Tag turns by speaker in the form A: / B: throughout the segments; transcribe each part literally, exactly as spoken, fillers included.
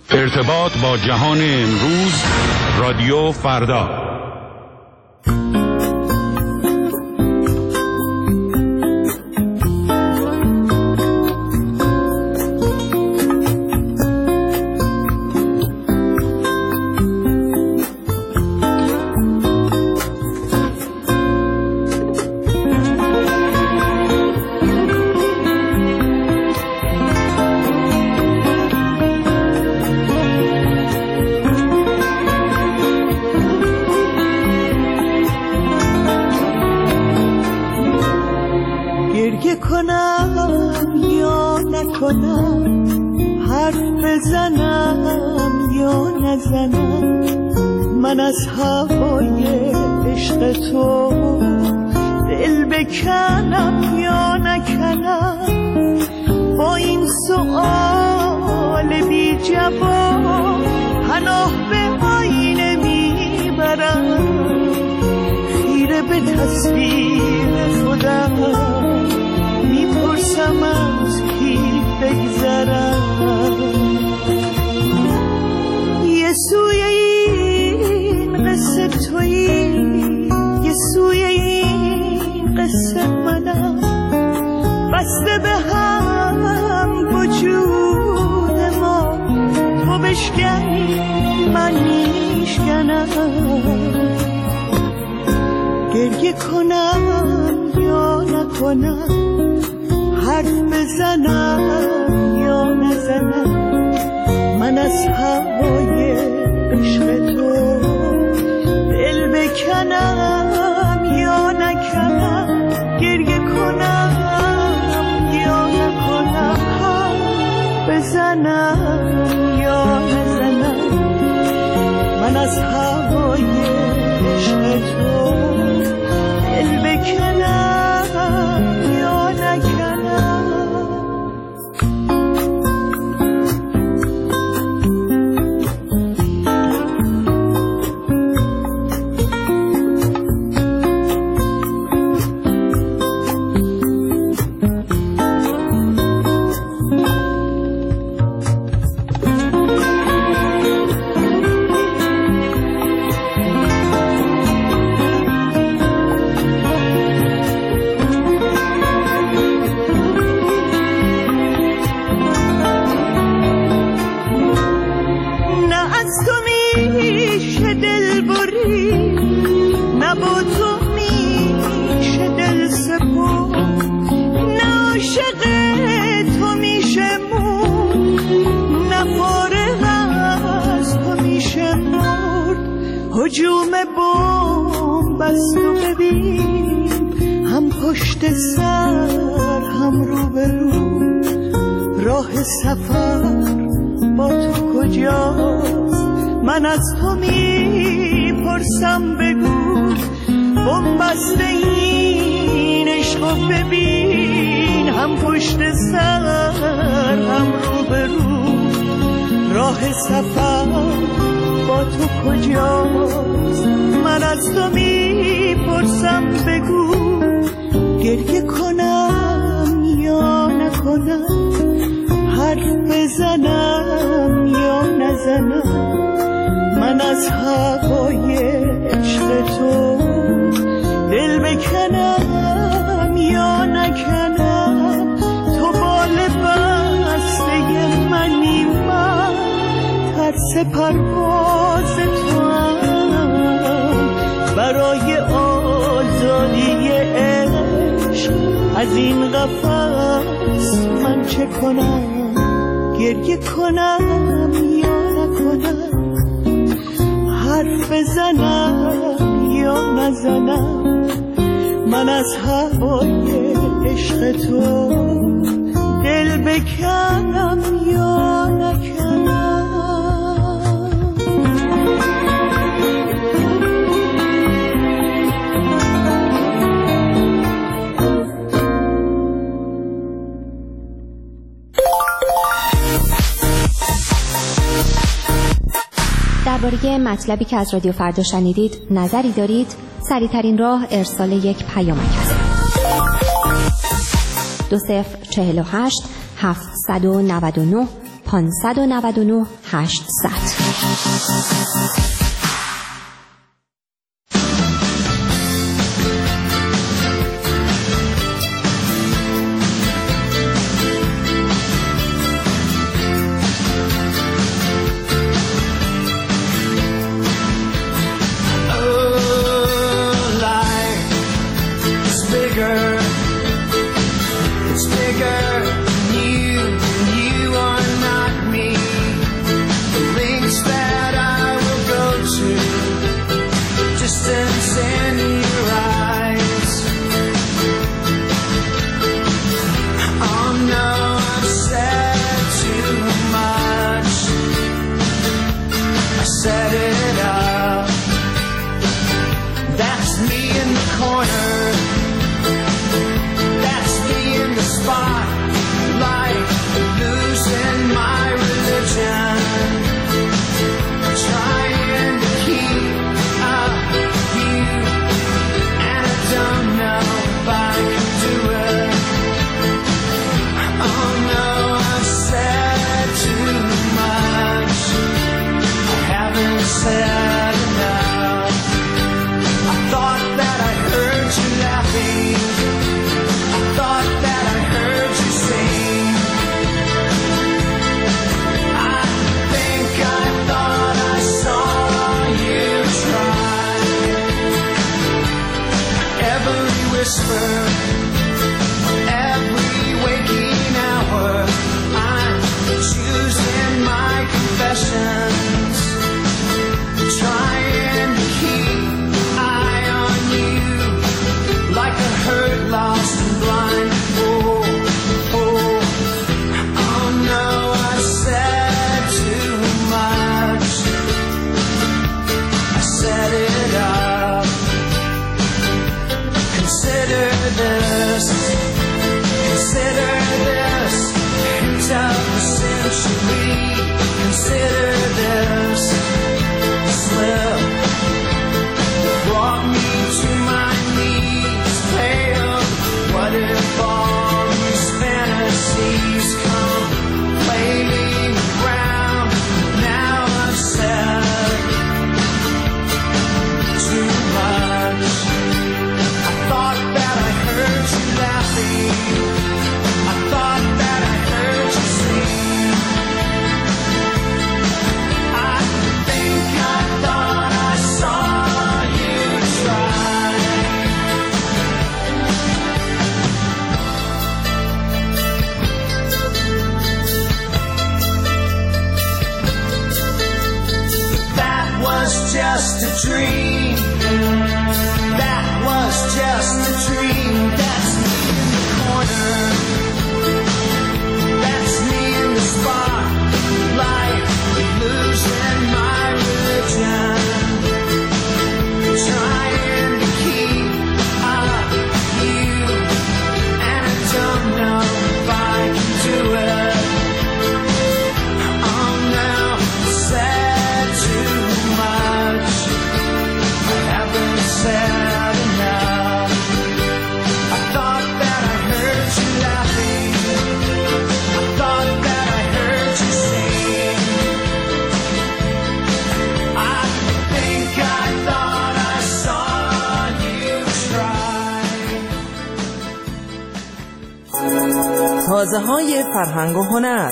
A: ارتباط با جهان امروز، رادیو فردا.
B: من از هوای عشق تو دل بکنم یا نکنم، با این سؤال بی جواب پناه به آینه میبرم، خیره به تصویر خودم میپرسم از کی بگذرم. یه سوی این قصه تویی، یه سوی این قصه منم، بسته به هم وجود ما، تو بشکنی من میشکنم، گریه کنم یا نکنم، حرف بزنم یا نزنم، من از هوای عشق تو دل بکنم یا نکنم، گریه کنم یا نکنم، حرف بزنم یا نزنم، من از هوای عشق تو دل بکنم یا نکنم. هجوم بوم بست و ببین، هم پشت سر هم رو به رو، راه سفر با تو کجاست؟ من از تو میپرسم بگو، بوم بست این عشق و ببین، هم پشت سر هم رو به رو، راه سفر با تو کجاست؟ من از تو میپرسم بگو، گریه کنم یا نکنم، حرف بزنم یا نزنم، من از هوای عشق تو دل بکنم یا نکنم، تو بال بسته منی، من ترس پرواز تو هم، برای آزادی عشق از این قفس من چه کنم؟ گریه کنم یا نکنم، حرف بزنم یا نزنم، من از هوای عشق تو دل بکنم یا نکنم.
C: درباره مطلبی که از رادیو فردا شنیدید نظری دارید؟ سریع‌ترین راه ارسال یک پیامک است. دو صفر چهل و هشت هفتصد و نود و نه پانصد و نود و نه هشتصد.
B: Just a dream. That was just a dream. That's me in the corner. That's me in the spotlight, losing my religion, trying to keep up you, and I don't know if I can do it. Oh no, said too much. I haven't said enough. I thought that I heard you laughing. I thought that I heard you sing. I think I thought I saw you try.
D: تازه های فرهنگ و هنر.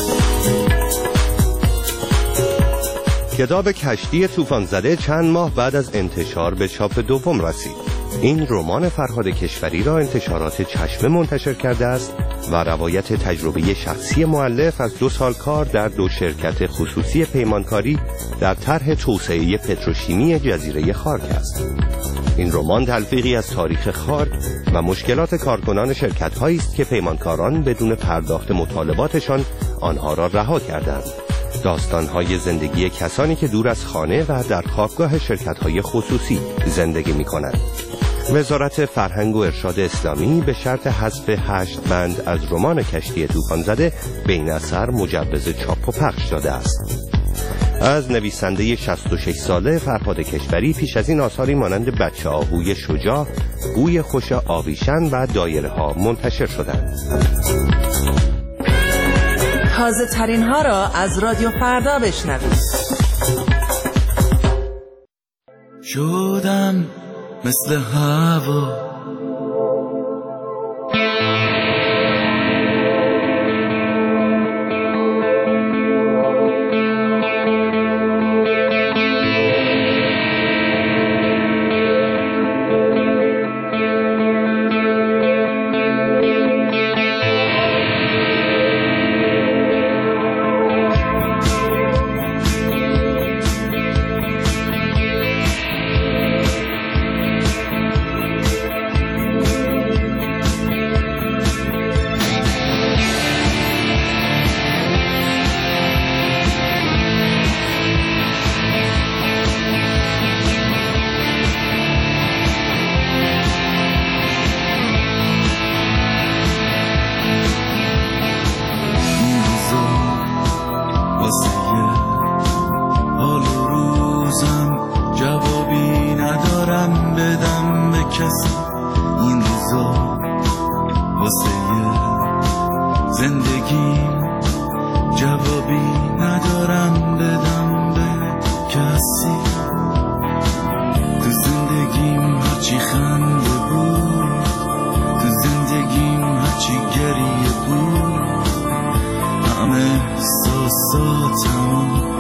E: کتاب کشتی طوفان زده چند ماه بعد از انتشار به چاپ دوم رسید. این رمان فرهاد کشوری را انتشارات چشمه منتشر کرده است و روایت تجربه شخصی مؤلف از دو سال کار در دو شرکت خصوصی پیمانکاری در طرح توسعه پتروشیمی جزیره خارک است. این رمان تلفیقی از تاریخ خارک و مشکلات کارکنان شرکت‌هایی است که پیمانکاران بدون پرداخت مطالباتشان آنها را رها کردند. داستان‌های زندگی کسانی که دور از خانه و در خوابگاه شرکت‌های خصوصی زندگی می‌کنند. وزارت فرهنگ و ارشاد اسلامی به شرط حذف هشت بند از رمان کشتی طوفان زده به این اثر مجوز چاپ و پخش داده است. از نویسنده شصت و شش ساله فرهاد کشوری پیش از این آثاری مانند بچه آهوی شجاع، بوی خوش آویشن و دایره ها منتشر شدند.
D: تازه ترین ها را از رادیو فردا بشنوید.
F: شدم مثل هوا، همه احساساتم